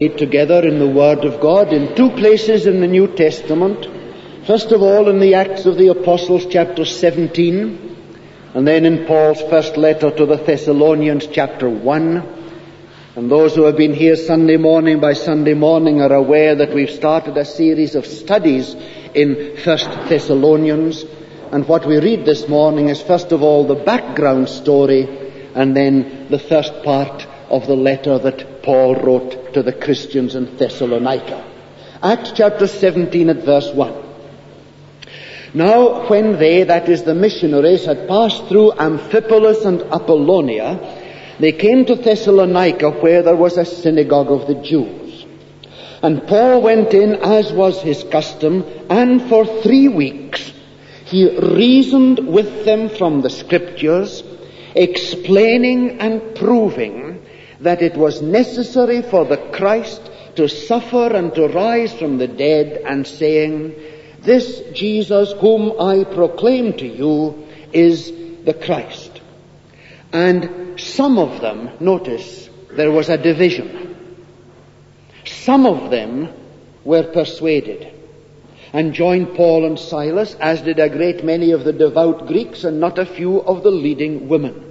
Together in the Word of God in two places in the New Testament. First of all in the Acts of the Apostles chapter 17, and then in Paul's first letter to the Thessalonians chapter 1. And those who have been here Sunday morning by Sunday morning are aware that we've started a series of studies in 1 Thessalonians. And what we read this morning is first of all the background story, and then the first part of the letter that Paul wrote to the Christians in Thessalonica. Acts chapter 17 at verse 1. Now when they, that is the missionaries, had passed through Amphipolis and Apollonia, they came to Thessalonica, where there was a synagogue of the Jews. And Paul went in as was his custom, and for 3 weeks he reasoned with them from the Scriptures, explaining and proving that it was necessary for the Christ to suffer and to rise from the dead, and saying, this Jesus whom I proclaim to you is the Christ. And some of them, notice, there was a division. Some of them were persuaded and joined Paul and Silas, as did a great many of the devout Greeks and not a few of the leading women.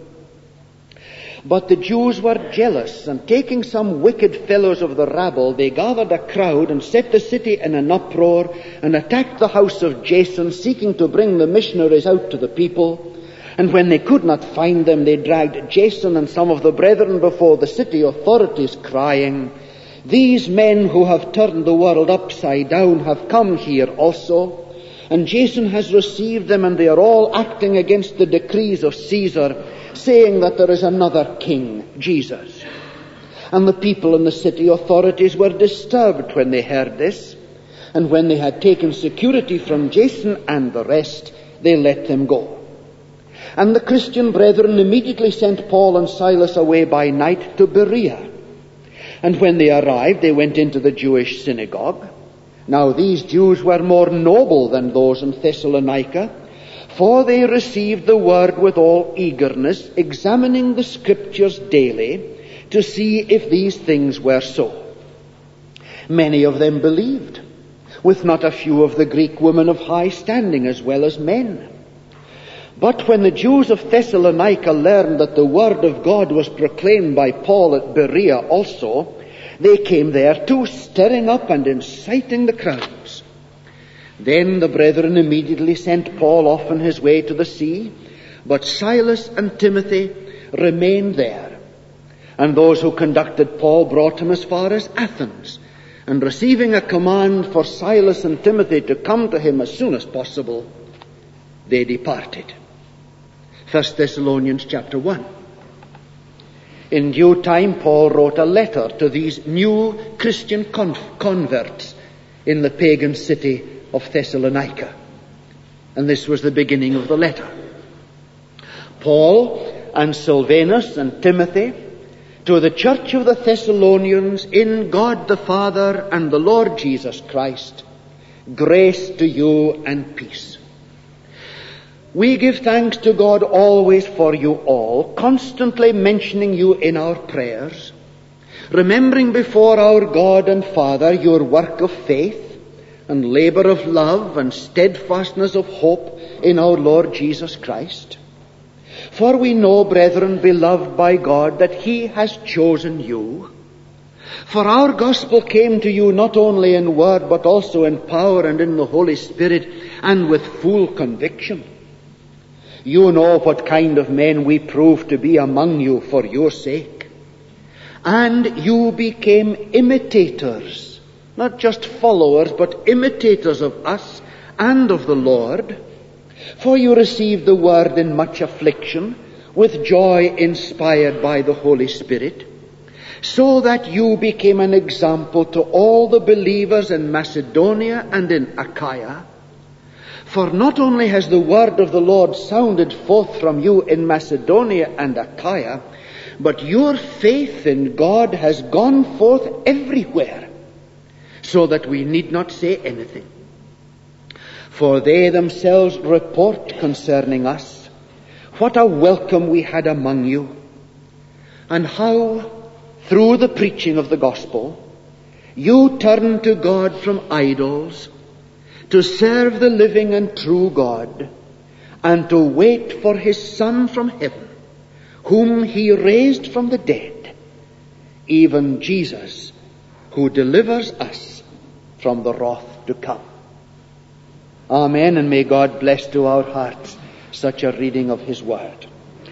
But the Jews were jealous, and taking some wicked fellows of the rabble, they gathered a crowd and set the city in an uproar and attacked the house of Jason, seeking to bring the missionaries out to the people. And when they could not find them, they dragged Jason and some of the brethren before the city authorities, crying, these men who have turned the world upside down have come here also. And Jason has received them, and they are all acting against the decrees of Caesar, saying that there is another king, Jesus. And the people and the city authorities were disturbed when they heard this. And when they had taken security from Jason and the rest, they let them go. And the Christian brethren immediately sent Paul and Silas away by night to Berea. And when they arrived, they went into the Jewish synagogue. Now these Jews were more noble than those in Thessalonica, for they received the word with all eagerness, examining the Scriptures daily to see if these things were so. Many of them believed, with not a few of the Greek women of high standing as well as men. But when the Jews of Thessalonica learned that the word of God was proclaimed by Paul at Berea also, they came there too, stirring up and inciting the crowds. Then the brethren immediately sent Paul off on his way to the sea, but Silas and Timothy remained there. And those who conducted Paul brought him as far as Athens, and receiving a command for Silas and Timothy to come to him as soon as possible, they departed. 1 Thessalonians chapter 1. In due time, Paul wrote a letter to these new Christian converts in the pagan city of Thessalonica. And this was the beginning of the letter. Paul and Silvanus and Timothy, to the church of the Thessalonians in God the Father and the Lord Jesus Christ, grace to you and peace. We give thanks to God always for you all, constantly mentioning you in our prayers, remembering before our God and Father your work of faith and labor of love and steadfastness of hope in our Lord Jesus Christ. For we know, brethren, beloved by God, that He has chosen you. For our gospel came to you not only in word, but also in power and in the Holy Spirit, and with full conviction. You know what kind of men we proved to be among you for your sake. And you became imitators, not just followers, but imitators of us and of the Lord. For you received the word in much affliction, with joy inspired by the Holy Spirit, so that you became an example to all the believers in Macedonia and in Achaia. For not only has the word of the Lord sounded forth from you in Macedonia and Achaia, but your faith in God has gone forth everywhere, so that we need not say anything. For they themselves report concerning us what a welcome we had among you, and how, through the preaching of the gospel, You turn to God from idols, to serve the living and true God, and to wait for his Son from heaven, whom he raised from the dead, even Jesus, who delivers us from the wrath to come. Amen, and may God bless to our hearts such a reading of his word.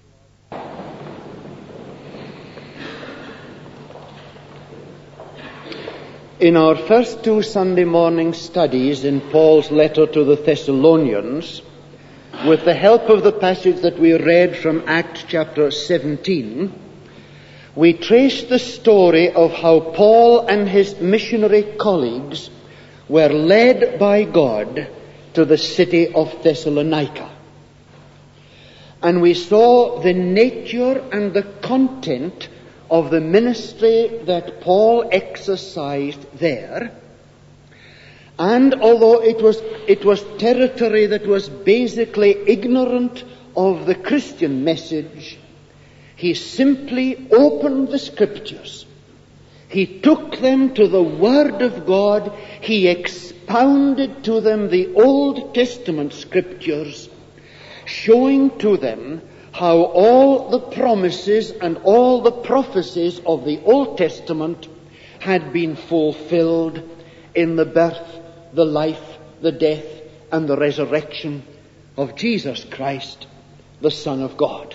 In our first two Sunday morning studies in Paul's letter to the Thessalonians, with the help of the passage that we read from Acts chapter 17, we trace the story of how Paul and his missionary colleagues were led by God to the city of Thessalonica. And we saw the nature and the content of the ministry that Paul exercised there. And although it was territory that was basically ignorant of the Christian message, he simply opened the Scriptures. He took them to the Word of God. He expounded to them the Old Testament Scriptures, showing to them how all the promises and all the prophecies of the Old Testament had been fulfilled in the birth, the life, the death, and the resurrection of Jesus Christ, the Son of God.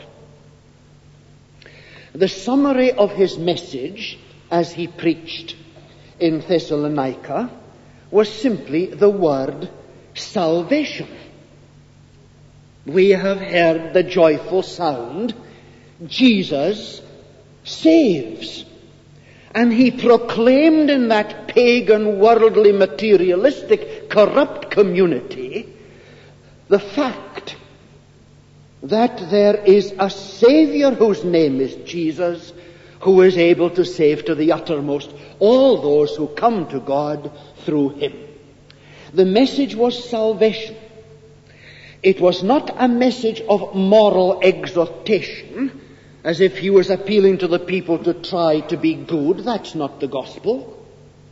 The summary of his message as he preached in Thessalonica was simply the word salvation. We have heard the joyful sound, Jesus saves. And he proclaimed in that pagan, worldly, materialistic, corrupt community the fact that there is a Savior whose name is Jesus, who is able to save to the uttermost all those who come to God through him. The message was salvation. It was not a message of moral exhortation, as if he was appealing to the people to try to be good. That's not the gospel.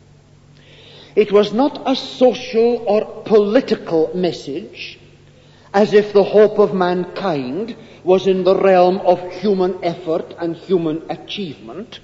It was not a social or political message, as if the hope of mankind was in the realm of human effort and human achievement.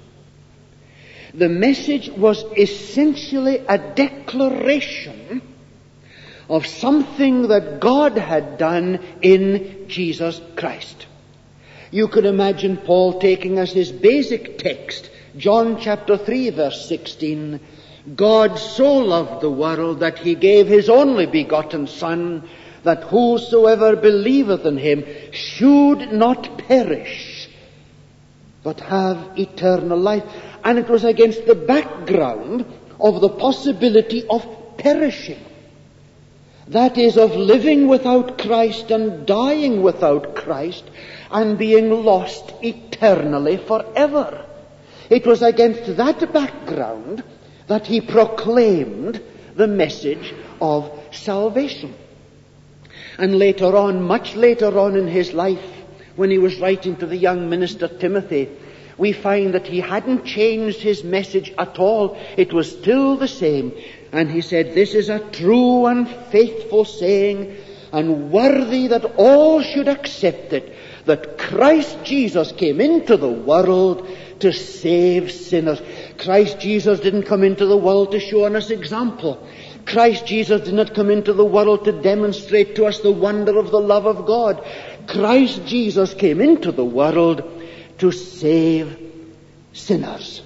The message was essentially a declaration of something that God had done in Jesus Christ. You could imagine Paul taking as his basic text, John chapter 3 verse 16, God so loved the world that he gave his only begotten Son, that whosoever believeth in him should not perish, but have eternal life. And it was against the background of the possibility of perishing. That is, of living without Christ and dying without Christ and being lost eternally forever. It was against that background that he proclaimed the message of salvation. And later on, much later on in his life, when he was writing to the young minister Timothy, we find that he hadn't changed his message at all. It was still the same. And he said, this is a true and faithful saying, and worthy that all should accept it, that Christ Jesus came into the world to save sinners. Christ Jesus didn't come into the world to show us example. Christ Jesus did not come into the world to demonstrate to us the wonder of the love of God. Christ Jesus came into the world to save sinners.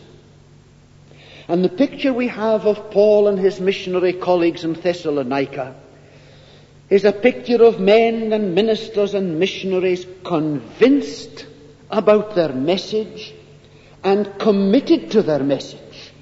And the picture we have of Paul and his missionary colleagues in Thessalonica is a picture of men and ministers and missionaries convinced about their message and committed to their message.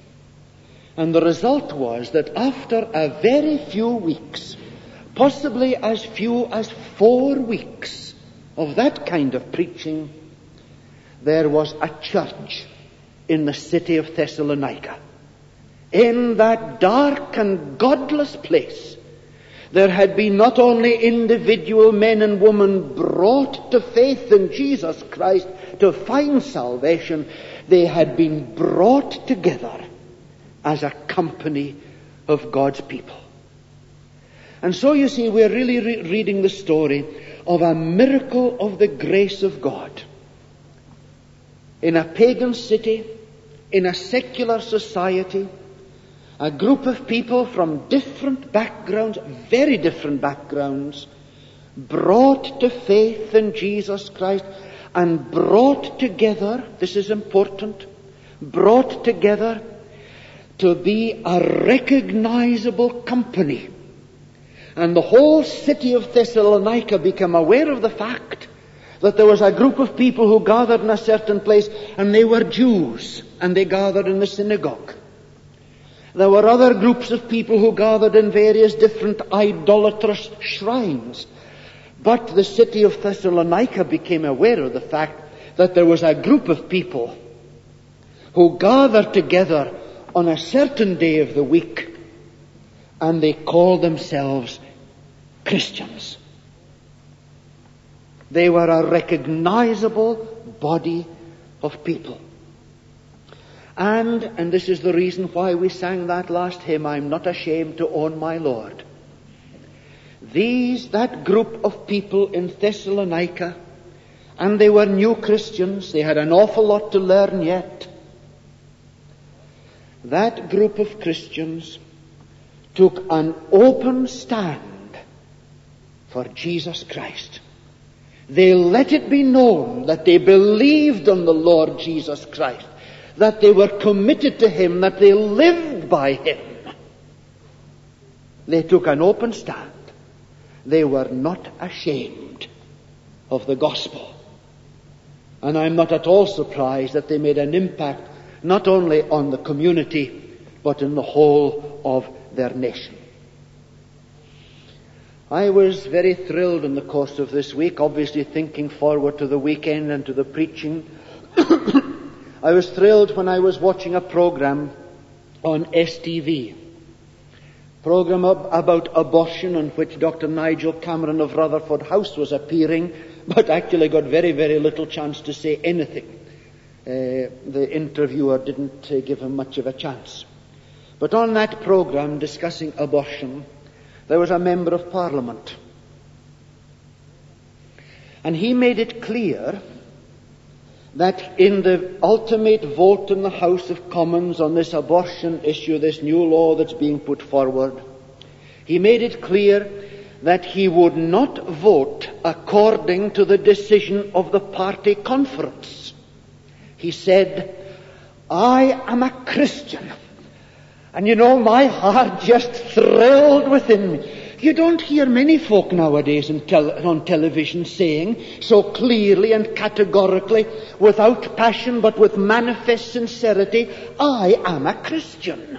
And the result was that after a very few weeks, possibly as few as 4 weeks of that kind of preaching, there was a church in the city of Thessalonica. In that dark and godless place, there had been not only individual men and women brought to faith in Jesus Christ to find salvation, they had been brought together as a company of God's people. And so you see, we're really reading the story of a miracle of the grace of God. In a pagan city, in a secular society, a group of people from different backgrounds, very different backgrounds, brought to faith in Jesus Christ and brought together, this is important, brought together to be a recognizable company. And the whole city of Thessalonica became aware of the fact that there was a group of people who gathered in a certain place, and they were Jews, and they gathered in the synagogue. There were other groups of people who gathered in various different idolatrous shrines. But the city of Thessalonica became aware of the fact that there was a group of people who gathered together on a certain day of the week, and they called themselves Christians. They were a recognizable body of people. And this is the reason why we sang that last hymn, I'm not ashamed to own my Lord. That group of people in Thessalonica, and they were new Christians, they had an awful lot to learn yet. That group of Christians took an open stand for Jesus Christ. They let it be known that they believed on the Lord Jesus Christ, that they were committed to Him, that they lived by Him. They took an open stand. They were not ashamed of the gospel. And I'm not at all surprised that they made an impact not only on the community, but in the whole of their nation. I was very thrilled in the course of this week, obviously thinking forward to the weekend and to the preaching. I was thrilled when I was watching a program on STV. Program about abortion, in which Dr. Nigel Cameron of Rutherford House was appearing, but actually got very, very little chance to say anything. The interviewer didn't give him much of a chance. But on that program discussing abortion, there was a member of Parliament. And he made it clear that in the ultimate vote in the House of Commons on this abortion issue, this new law that's being put forward, he made it clear that he would not vote according to the decision of the party conference. He said, I am a Christian. And you know, my heart just thrilled within me. You don't hear many folk nowadays on television saying so clearly and categorically, without passion but with manifest sincerity, I am a Christian.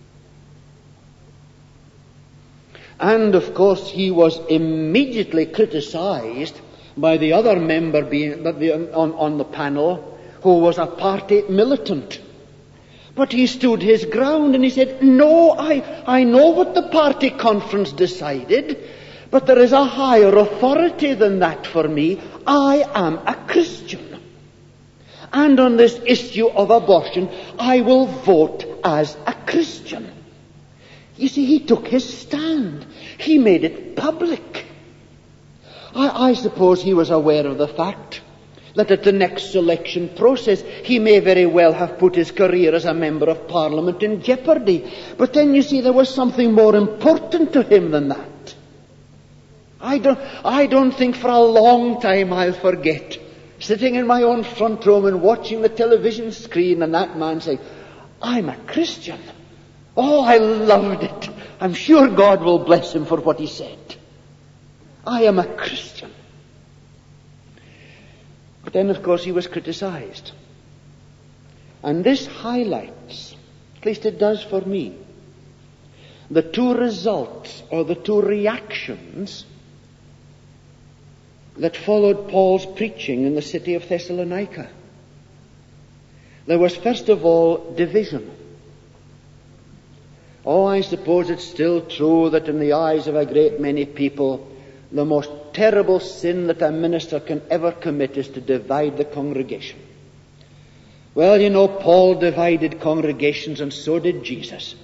And of course he was immediately criticized by the other member on the panel, who was a party militant. But he stood his ground and he said, no, I know what the party conference decided, but there is a higher authority than that for me. I am a Christian. And on this issue of abortion, I will vote as a Christian. You see, he took his stand. He made it public. I suppose he was aware of the fact that at the next selection process he may very well have put his career as a member of Parliament in jeopardy. But then you see, there was something more important to him than that. I don't think for a long time I'll forget sitting in my own front room and watching the television screen and that man saying, I'm a Christian. Oh, I loved it. I'm sure God will bless him for what he said. I am a Christian. But then, of course, he was criticized. And this highlights, at least it does for me, the two results or the two reactions that followed Paul's preaching in the city of Thessalonica. There was, first of all, division. Oh, I suppose it's still true that in the eyes of a great many people, the most terrible sin that a minister can ever commit is to divide the congregation. Well, you know, Paul divided congregations, and so did Jesus.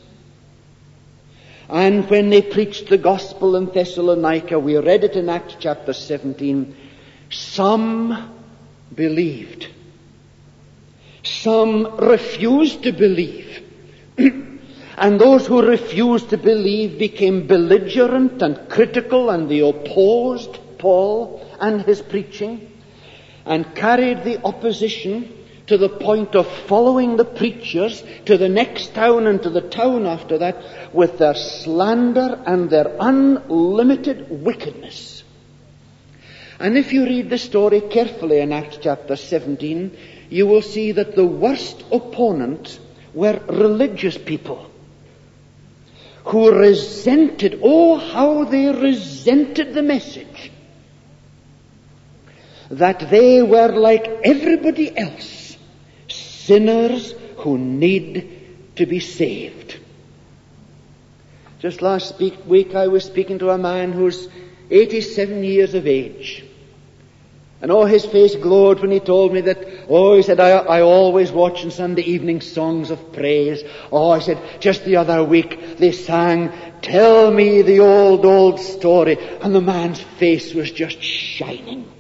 And when they preached the gospel in Thessalonica, we read it in Acts chapter 17, some believed. Some refused to believe. And those who refused to believe became belligerent and critical, and they opposed Paul and his preaching, and carried the opposition to the point of following the preachers to the next town and to the town after that with their slander and their unlimited wickedness. And if you read the story carefully in Acts chapter 17, you will see that the worst opponents were religious people who resented, oh, how they resented the message that they were like everybody else, sinners who need to be saved. Just last week I was speaking to a man who's 87 years of age. And his face glowed when he told me that, he said, I always watch on Sunday evening songs of praise. I said, just the other week they sang, "Tell me the old, old story." And the man's face was just shining.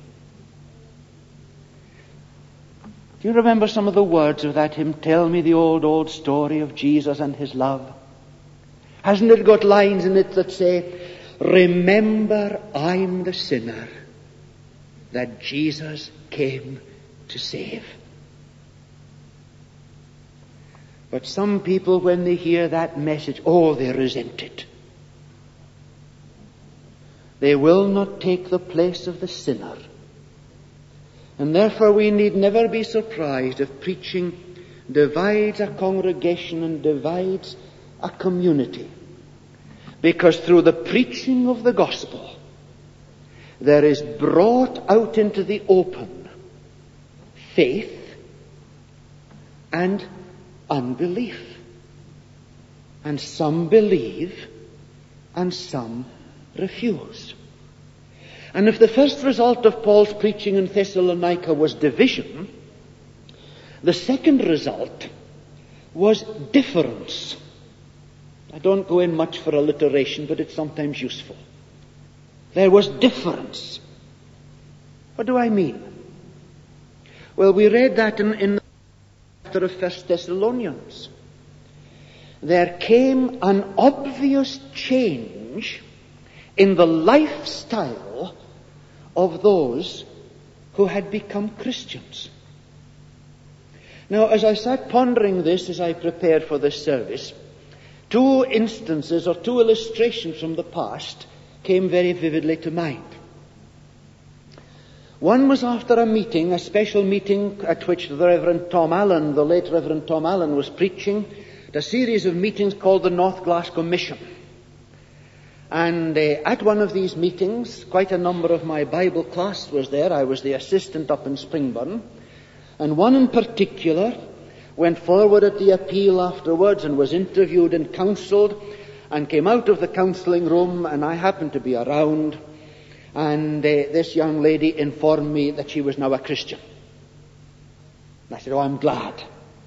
Do you remember some of the words of that hymn, "Tell me the old, old story of Jesus and his love"? Hasn't it got lines in it that say, "Remember I'm the sinner that Jesus came to save"? But some people, when they hear that message, they resent it. They will not take the place of the sinner. And therefore we need never be surprised if preaching divides a congregation and divides a community. Because through the preaching of the gospel, there is brought out into the open faith and unbelief. And some believe and some refuse. And if the first result of Paul's preaching in Thessalonica was division, the second result was difference. I don't go in much for alliteration, but it's sometimes useful. There was difference. What do I mean? Well, we read that in the chapter of 1 Thessalonians. There came an obvious change in the lifestyle of those who had become Christians. Now, as I sat pondering this as I prepared for this service, two instances or two illustrations from the past came very vividly to mind. One was after a meeting, a special meeting at which the Reverend Tom Allen, the late Reverend Tom Allen, was preaching, a series of meetings called the North Glasgow Mission. And at one of these meetings, quite a number of my Bible class was there. I was the assistant up in Springburn. And one in particular went forward at the appeal afterwards and was interviewed and counselled and came out of the counselling room, and I happened to be around. And this young lady informed me that she was now a Christian. And I said, I'm glad.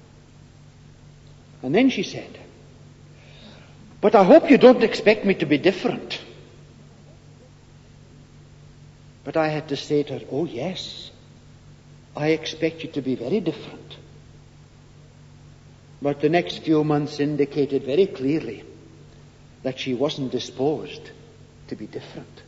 And then she said, "But I hope you don't expect me to be different." But I had to say to her, "Oh yes, I expect you to be very different." But the next few months indicated very clearly that she wasn't disposed to be different.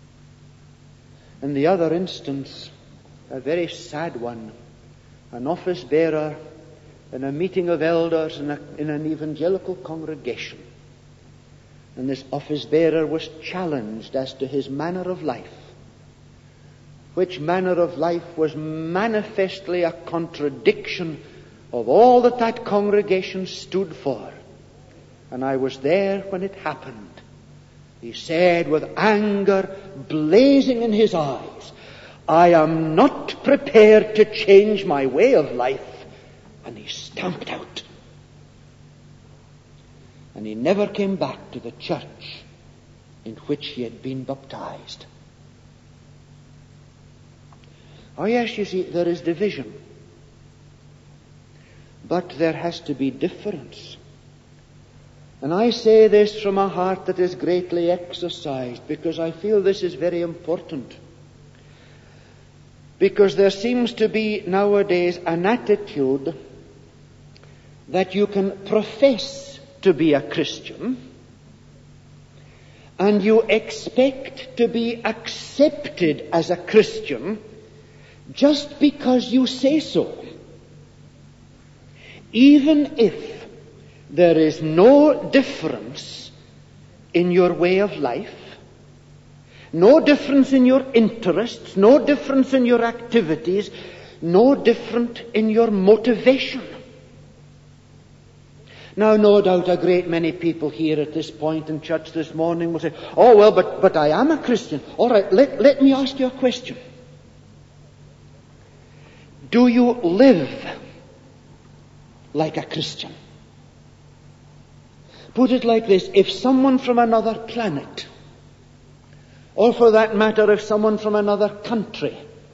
In the other instance, a very sad one, an office bearer in a meeting of elders in an evangelical congregation. And this office bearer was challenged as to his manner of life, which manner of life was manifestly a contradiction of all that that congregation stood for. And I was there when it happened. He said with anger blazing in his eyes, "I am not prepared to change my way of life." And he stamped out. And he never came back to the church in which he had been baptized. Oh yes, you see, there is division. But there has to be difference. And I say this from a heart that is greatly exercised, because I feel this is very important. Because there seems to be nowadays an attitude that you can profess to be a Christian and you expect to be accepted as a Christian just because you say so, even if there is no difference in your way of life, no difference in your interests, no difference in your activities, no difference in your motivation. Now, no doubt a great many people here at this point in church this morning will say, oh, well, but I am a Christian. All right, let me ask you a question. Do you live like a Christian? Put it like this: if someone from another planet, or for that matter, if someone from another country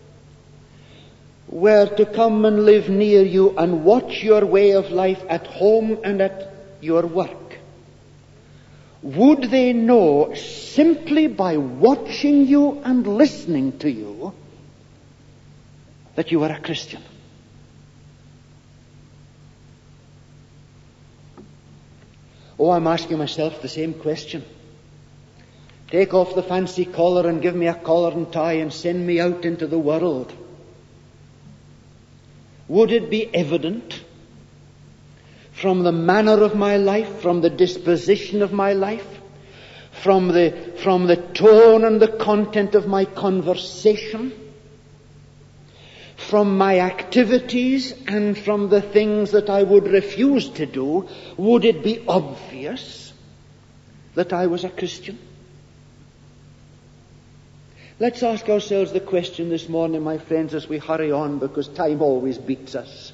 were to come and live near you and watch your way of life at home and at your work, would they know simply by watching you and listening to you that you are a Christian? Oh, I'm asking myself the same question. Take off the fancy collar and give me a collar and tie and send me out into the world. Would it be evident from the manner of my life, from the disposition of my life, from the tone and the content of my conversation, from my activities and from the things that I would refuse to do, would it be obvious that I was a Christian? Let's ask ourselves the question this morning, my friends, as we hurry on, because time always beats us.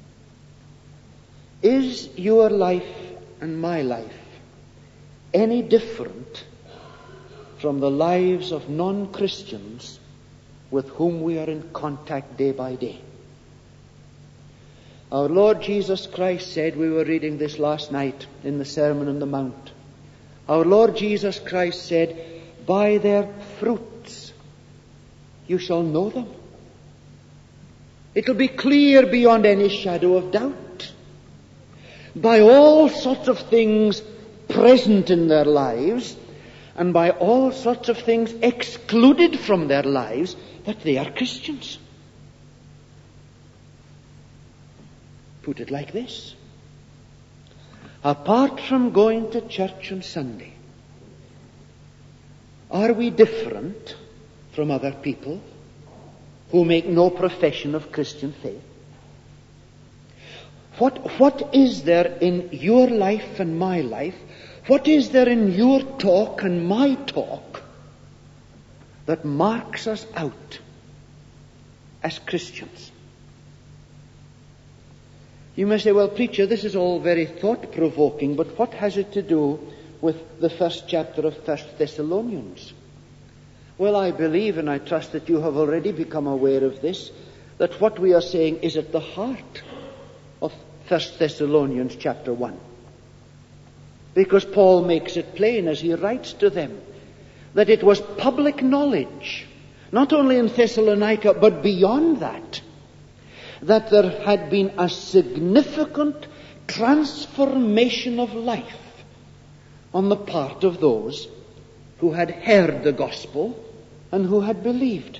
Is your life and my life any different from the lives of non-Christians with whom we are in contact day by day? Our Lord Jesus Christ said, we were reading this last night in the Sermon on the Mount, our Lord Jesus Christ said, by their fruits you shall know them. It'll be clear beyond any shadow of doubt. By all sorts of things present in their lives, and by all sorts of things excluded from their lives, that they are Christians. Put it like this: apart from going to church on Sunday, are we different from other people who make no profession of Christian faith? What is there in your life and my life? What is there in your talk and my talk that marks us out as Christians? You may say, well, preacher, this is all very thought-provoking, but what has it to do with the first chapter of 1 Thessalonians? Well, I believe, and I trust that you have already become aware of this, that what we are saying is at the heart of 1 Thessalonians chapter 1. Because Paul makes it plain as he writes to them that it was public knowledge, not only in Thessalonica, but beyond that, that there had been a significant transformation of life on the part of those who had heard the gospel and who had believed.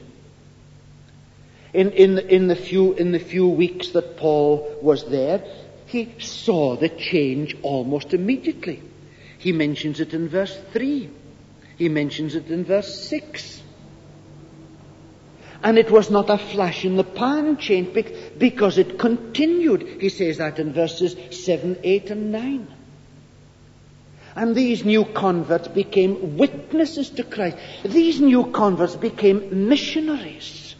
In the few weeks that Paul was there, he saw the change almost immediately. He mentions it in verse 3. He mentions it in verse 6. And it was not a flash in the pan change, because it continued. He says that in verses 7, 8, and 9. And these new converts became witnesses to Christ. These new converts became missionaries.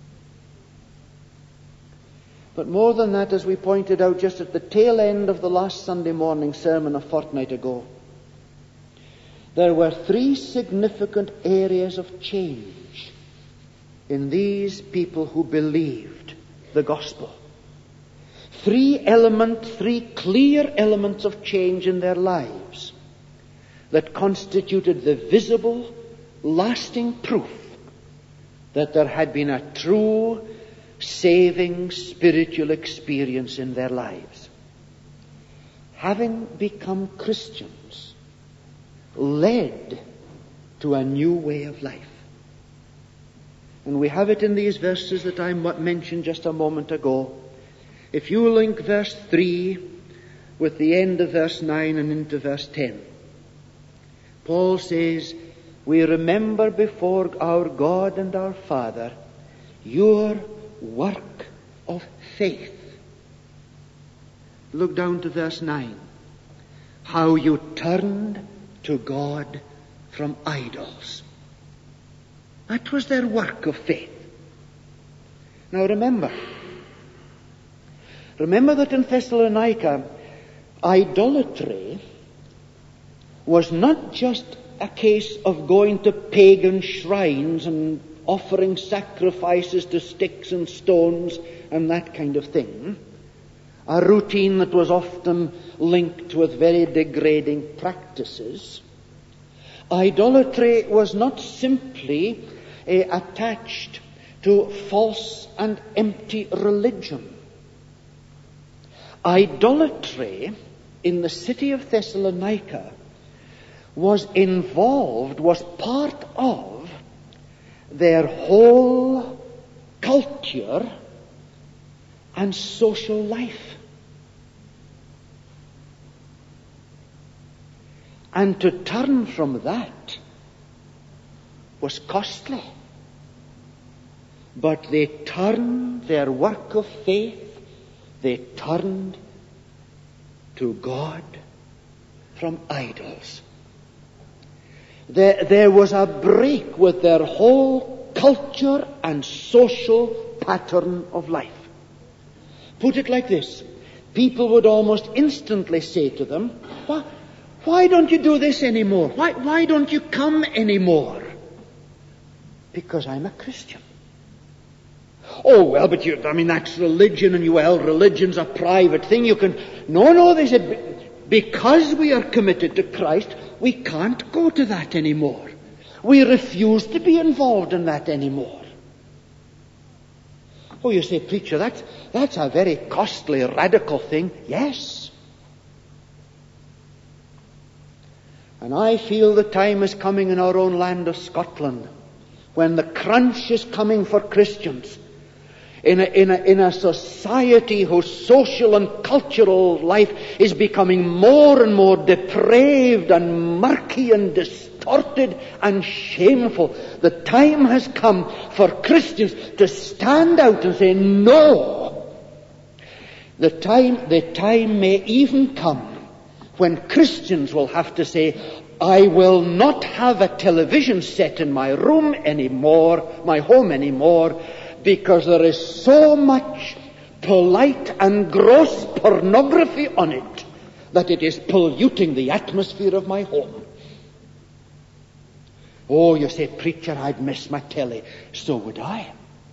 But more than that, as we pointed out just at the tail end of the last Sunday morning sermon a fortnight ago, there were 3 significant areas of change in these people who believed the gospel. three clear elements of change in their lives that constituted the visible, lasting proof that there had been a true, saving, spiritual experience in their lives. Having become Christians led to a new way of life. And we have it in these verses that I mentioned just a moment ago. If you link verse 3 with the end of verse 9 and into verse 10, Paul says, we remember before our God and our Father your work of faith. Look down to verse 9. How you turned to God from idols. That was their work of faith. Now remember that in Thessalonica, idolatry was not just a case of going to pagan shrines and offering sacrifices to sticks and stones and that kind of thing. A routine that was often linked with very degrading practices. Idolatry was not simply attached to false and empty religion. Idolatry in the city of Thessalonica was part of their whole culture and social life. And to turn from that was costly. But they turned their work of faith, they turned to God from idols. There was a break with their whole culture and social pattern of life. Put it like this. People would almost instantly say to them, why don't you do this anymore? Why don't you come anymore? Because I'm a Christian. Oh, well, but that's religion, and religion's a private thing. No, they said, because we are committed to Christ, we can't go to that anymore. We refuse to be involved in that anymore. Oh, you say, preacher, that's a very costly, radical thing. Yes. And I feel the time is coming in our own land of Scotland when the crunch is coming for Christians in a society whose social and cultural life is becoming more and more depraved and murky and distorted and shameful. The time has come for Christians to stand out and say, no. The time may even come when Christians will have to say, I will not have a television set in my room anymore, my home anymore, because there is so much polite and gross pornography on it that it is polluting the atmosphere of my home. Oh, you say, preacher, I'd miss my telly. So would I.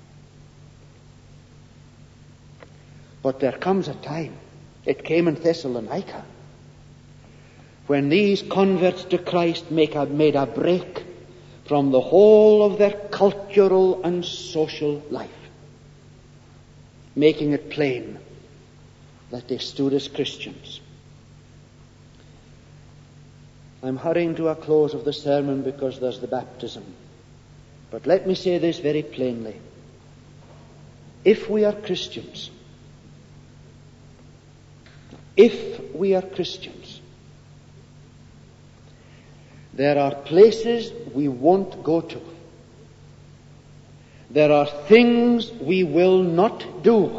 But there comes a time, it came in Thessalonica, when these converts to Christ made a break from the whole of their cultural and social life, making it plain that they stood as Christians. I'm hurrying to a close of the sermon because there's the baptism. But let me say this very plainly. If we are Christians, there are places we won't go to. There are things we will not do.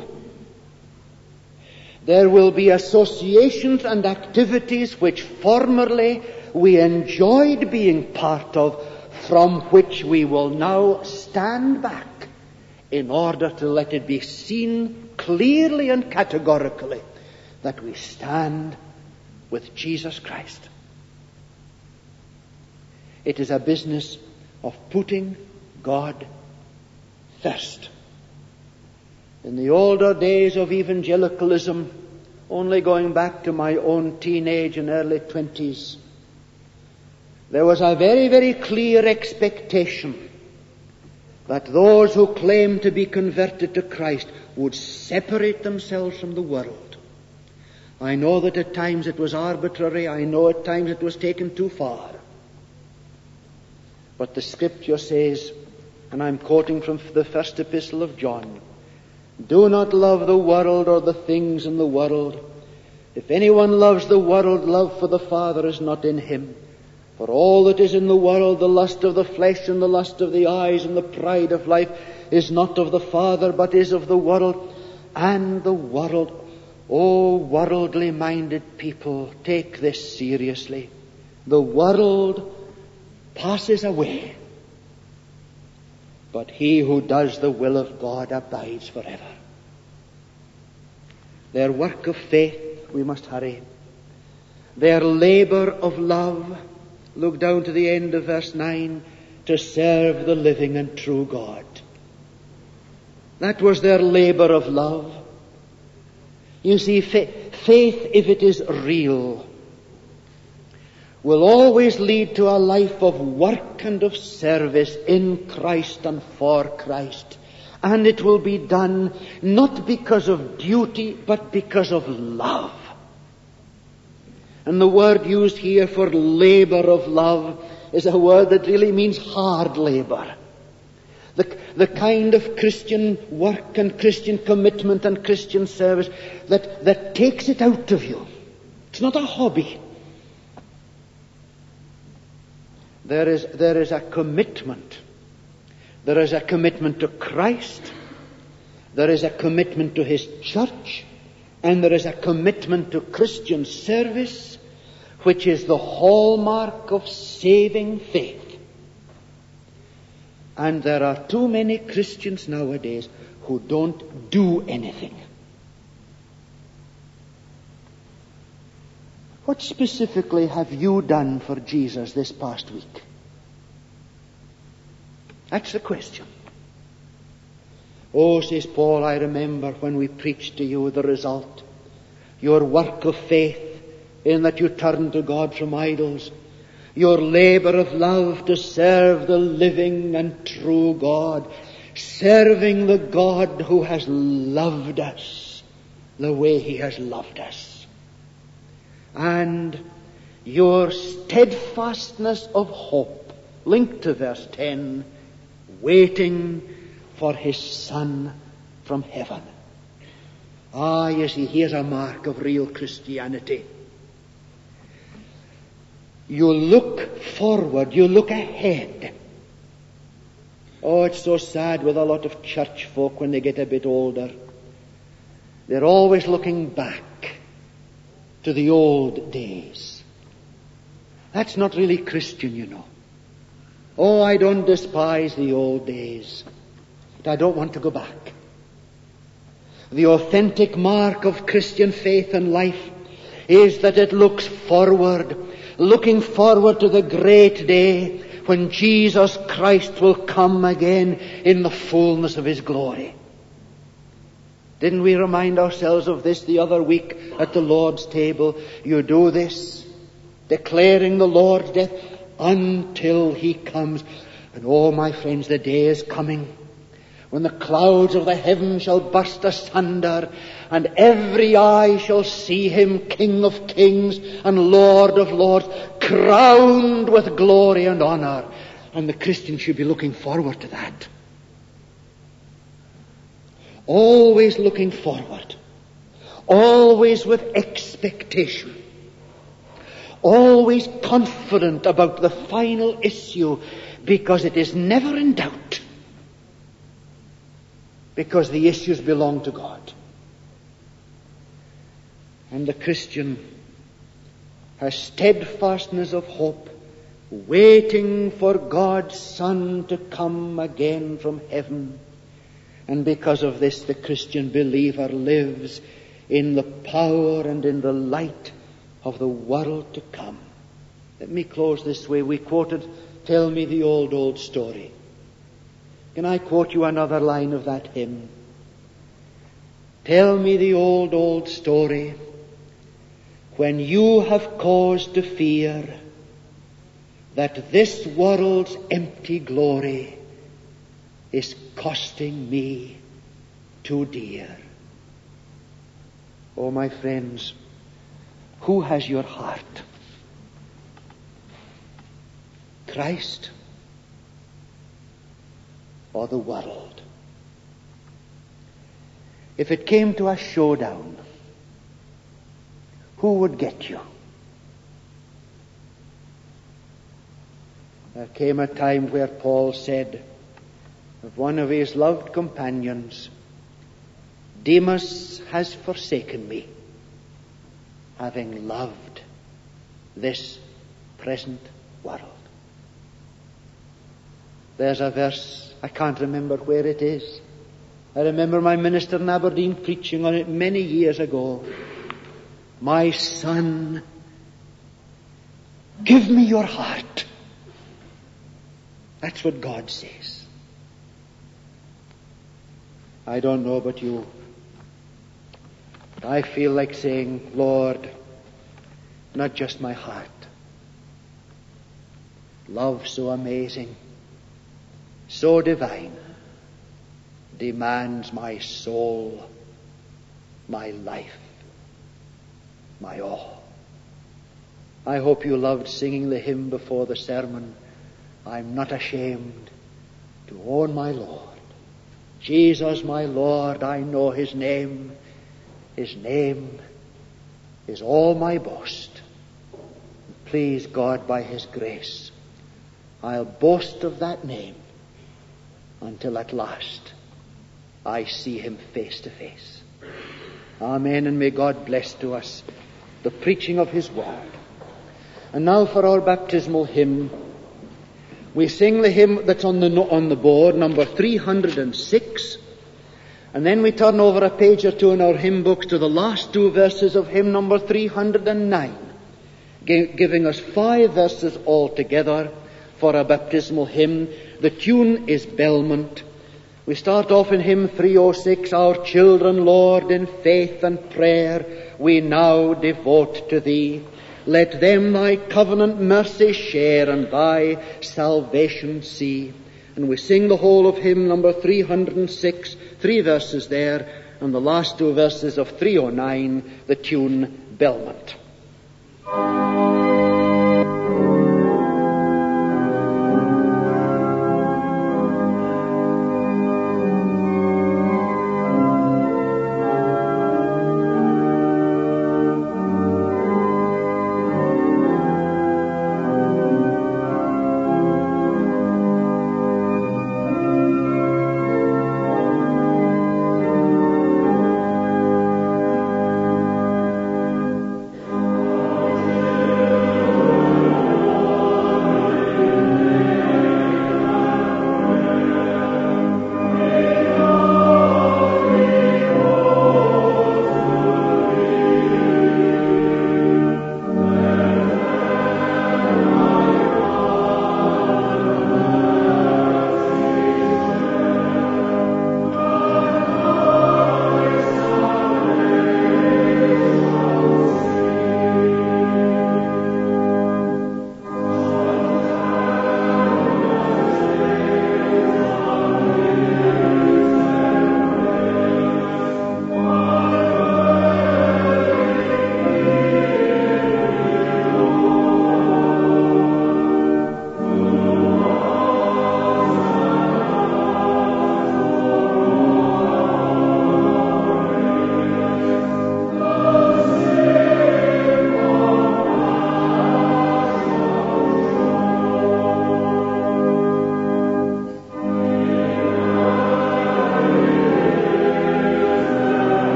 There will be associations and activities which formerly we enjoyed being part of, from which we will now stand back in order to let it be seen clearly and categorically that we stand with Jesus Christ. It is a business of putting God first. In the older days of evangelicalism, only going back to my own teenage and early 20s, there was a very, very clear expectation that those who claimed to be converted to Christ would separate themselves from the world. I know that at times it was arbitrary. I know at times it was taken too far. But the Scripture says, and I'm quoting from the first epistle of John, "Do not love the world or the things in the world. If anyone loves the world, love for the Father is not in him. For all that is in the world, the lust of the flesh and the lust of the eyes and the pride of life, is not of the Father, but is of the world. And the world," oh, worldly-minded people, take this seriously. The world passes away, but he who does the will of God abides forever. Their work of faith, we must hurry. Their labor of love, look down to the end of verse 9, to serve the living and true God. That was their labor of love. You see, faith, if it is real, will always lead to a life of work and of service in Christ and for Christ. And it will be done not because of duty, but because of love. And the word used here for labor of love is a word that really means hard labor. The kind of Christian work and Christian commitment and Christian service that takes it out of you. It's not a hobby. There is a commitment. There is a commitment to Christ. There is a commitment to His church. And there is a commitment to Christian service, which is the hallmark of saving faith. And there are too many Christians nowadays who don't do anything. What specifically have you done for Jesus this past week? That's the question. Oh, says Paul, I remember when we preached to you the result. Your work of faith in that you turned to God from idols. Your labor of love to serve the living and true God. Serving the God who has loved us the way He has loved us. And your steadfastness of hope, linked to verse 10, waiting for His Son from heaven. Ah, you see, here's a mark of real Christianity. You look forward, you look ahead. Oh, it's so sad with a lot of church folk when they get a bit older. They're always looking back to the old days. That's not really Christian, you know. Oh, I don't despise the old days, but I don't want to go back. The authentic mark of Christian faith and life is that it looks forward, looking forward to the great day when Jesus Christ will come again in the fullness of His glory. Didn't we remind ourselves of this the other week at the Lord's table? You do this, declaring the Lord's death until He comes. And oh, my friends, the day is coming when the clouds of the heavens shall burst asunder, and every eye shall see Him, King of kings and Lord of lords, crowned with glory and honor. And the Christian should be looking forward to that. Always looking forward. Always with expectation. Always confident about the final issue, because it is never in doubt. Because the issues belong to God. And the Christian has steadfastness of hope, waiting for God's Son to come again from heaven. And because of this, the Christian believer lives in the power and in the light of the world to come. Let me close this way. We quoted, "Tell me the old story." Can I quote you another line of that hymn? Tell me the old, old story, when you have cause to fear that this world's empty glory is costing me too dear. Oh, my friends, who has your heart? Christ or the world? If it came to a showdown, who would get you? There came a time where Paul said of one of his loved companions, Demas has forsaken me, having loved this present world. There's a verse, I can't remember where it is. I remember my minister in Aberdeen preaching on it many years ago. My son, give me your heart. That's what God says. I don't know about you. I feel like saying, Lord, not just my heart. Love so amazing, so divine, demands my soul, my life, my all. I hope you loved singing the hymn before the sermon, I'm not ashamed to own my Lord. Jesus my Lord, I know His name. His name is all my boast. Please God, by His grace, I'll boast of that name until at last I see Him face to face. Amen, and may God bless to us the preaching of His word. And now for our baptismal hymn. We sing the hymn that's on the board, number 306. And then we turn over a page or two in our hymn books to the last two verses of hymn number 309, giving us 5 verses altogether for a baptismal hymn. The tune is Belmont. We start off in hymn 306, Our children, Lord, in faith and prayer we now devote to Thee. Let them Thy covenant mercy share and Thy salvation see. And we sing the whole of hymn number 306, 3 verses there, and the last 2 verses of 309, the tune Belmont.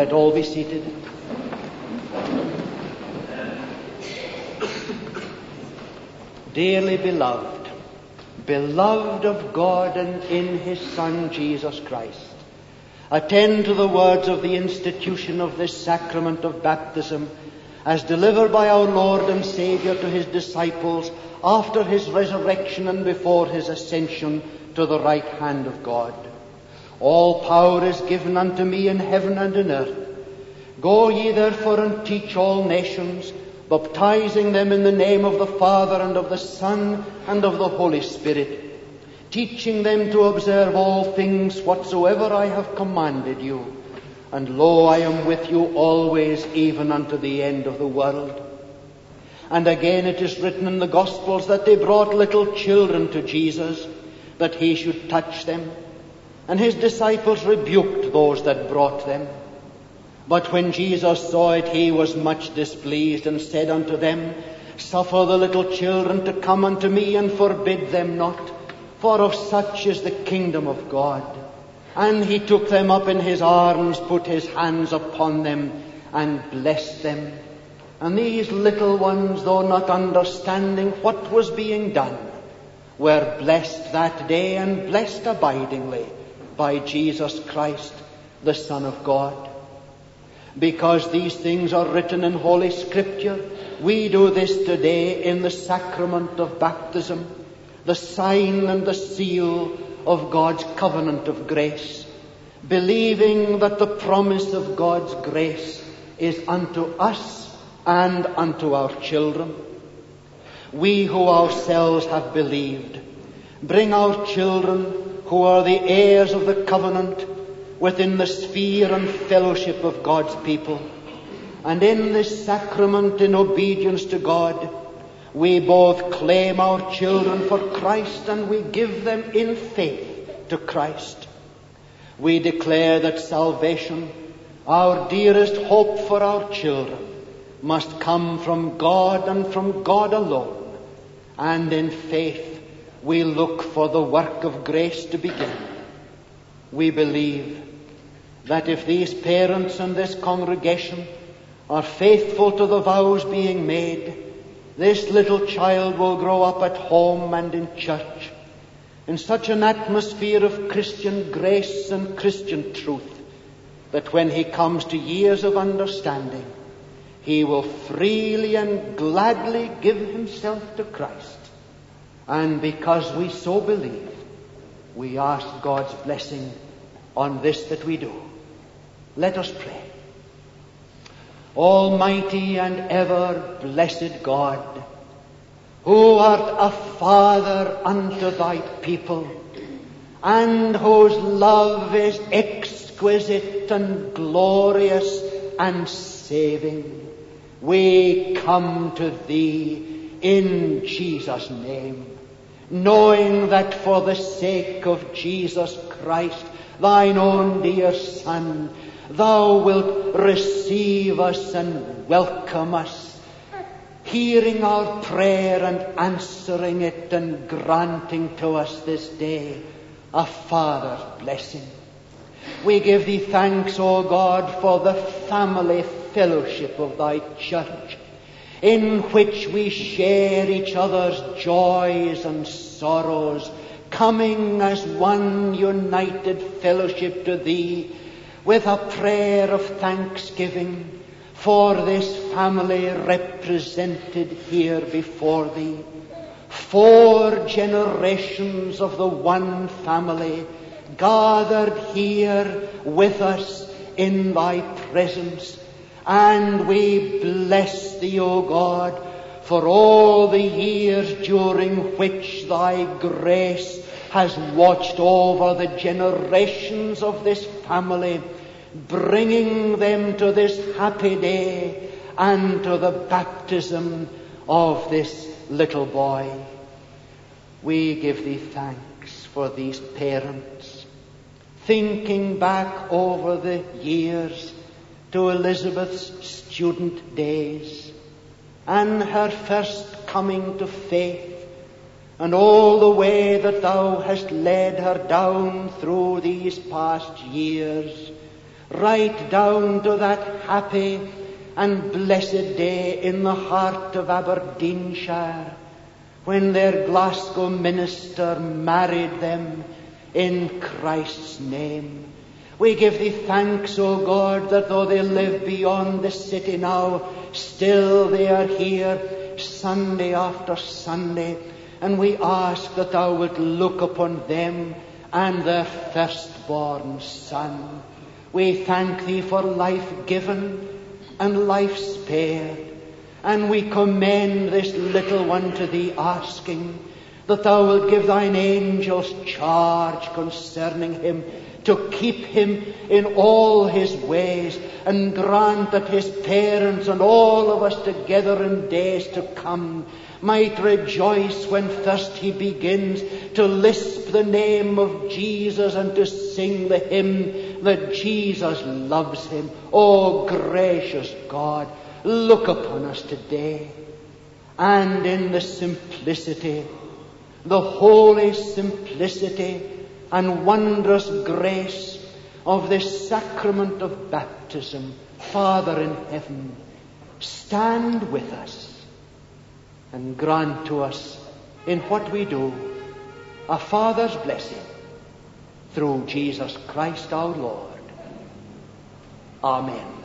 Let all be seated. Dearly beloved, beloved of God and in His Son Jesus Christ, attend to the words of the institution of this sacrament of baptism as delivered by our Lord and Saviour to His disciples after His resurrection and before His ascension to the right hand of God. All power is given unto me in heaven and in earth. Go ye therefore and teach all nations, baptizing them in the name of the Father and of the Son and of the Holy Spirit, teaching them to observe all things whatsoever I have commanded you. And lo, I am with you always, even unto the end of the world. And again it is written in the Gospels that they brought little children to Jesus, that He should touch them. And His disciples rebuked those that brought them. But when Jesus saw it, He was much displeased, and said unto them, Suffer the little children to come unto me, and forbid them not, for of such is the kingdom of God. And He took them up in His arms, put His hands upon them, and blessed them. And these little ones, though not understanding what was being done, were blessed that day and blessed abidingly by Jesus Christ, the Son of God. Because these things are written in Holy Scripture, we do this today in the sacrament of baptism, the sign and the seal of God's covenant of grace, believing that the promise of God's grace is unto us and unto our children. We who ourselves have believed, bring our children who are the heirs of the covenant within the sphere and fellowship of God's people. And in this sacrament, in obedience to God, we both claim our children for Christ and we give them in faith to Christ. We declare that salvation, our dearest hope for our children, must come from God and from God alone. And in faith, we look for the work of grace to begin. We believe that if these parents and this congregation are faithful to the vows being made, this little child will grow up at home and in church in such an atmosphere of Christian grace and Christian truth that when he comes to years of understanding, he will freely and gladly give himself to Christ. And because we so believe, we ask God's blessing on this that we do. Let us pray. Almighty and ever blessed God, who art a Father unto thy people, and whose love is exquisite and glorious and saving, we come to thee in Jesus' name, knowing that for the sake of Jesus Christ, thine own dear Son, thou wilt receive us and welcome us, hearing our prayer and answering it and granting to us this day a Father's blessing. We give thee thanks, O God, for the family fellowship of thy church, in which we share each other's joys and sorrows, coming as one united fellowship to thee, with a prayer of thanksgiving for this family represented here before thee. 4 generations of the one family gathered here with us in thy presence. And we bless thee, O God, for all the years during which thy grace has watched over the generations of this family, bringing them to this happy day and to the baptism of this little boy. We give thee thanks for these parents, thinking back over the years to Elizabeth's student days and her first coming to faith, and all the way that thou hast led her down through these past years, right down to that happy and blessed day in the heart of Aberdeenshire, when their Glasgow minister married them in Christ's name. We give thee thanks, O God, that though they live beyond the city now, still they are here Sunday after Sunday, and we ask that thou wilt look upon them and their firstborn son. We thank thee for life given and life spared, and we commend this little one to thee, asking that thou wilt give thine angels charge concerning him, to keep him in all his ways, and grant that his parents and all of us together in days to come might rejoice when first he begins to lisp the name of Jesus and to sing the hymn that Jesus loves him. Oh, gracious God, look upon us today, and in the simplicity, the holy simplicity and wondrous grace of this sacrament of baptism, Father in heaven, stand with us and grant to us in what we do a Father's blessing through Jesus Christ our Lord. Amen.